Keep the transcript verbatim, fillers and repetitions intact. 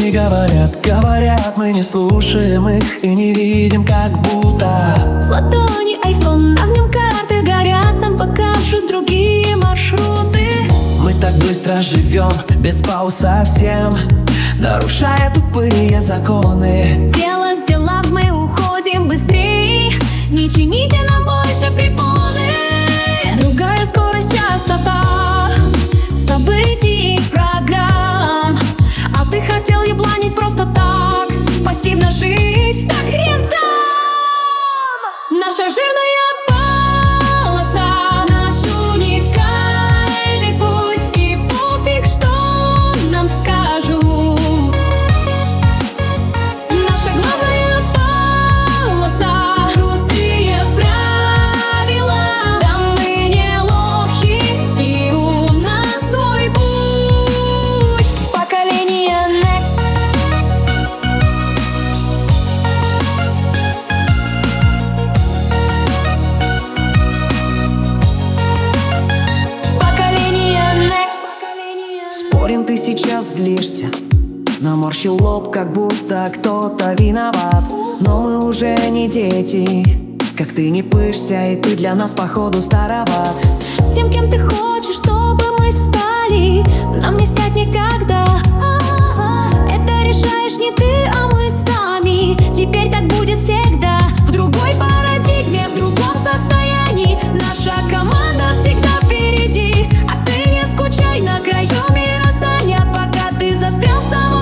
Они говорят, говорят, мы не слушаем их и не видим, как будто в ладони айфон, а в нем карты горят, нам покажут другие маршруты. Мы так быстро живем, без пауз совсем, нарушая тупые законы. Дело сделав, мы уходим быстрее, не чините нам больше препоны. Другая скорость, частота событий и программ, а ты хотел ебланить просто так, пассивно жить, так хрен там. Наша жирная полоса, наш уникальный путь, и пофиг, что нам скажут. Наша главная полоса, крутые правила, да мы не лохи, и у нас свой путь. Поколение Next. Поколение Next. Спорим, ты сейчас злишься, наморщил лоб, как будто кто-то виноват. Но мы уже не дети, как ты не пышься, и ты для нас походу староват. Тем, кем ты хочешь, чтобы мы стали, нам не стать никогда. Это решаешь не ты, а мы сами. Теперь так будет всегда, в другой парадигме, в другом состоянии. Наша команда всегда впереди, а ты не скучай на краю мироздания, пока ты застрял в самом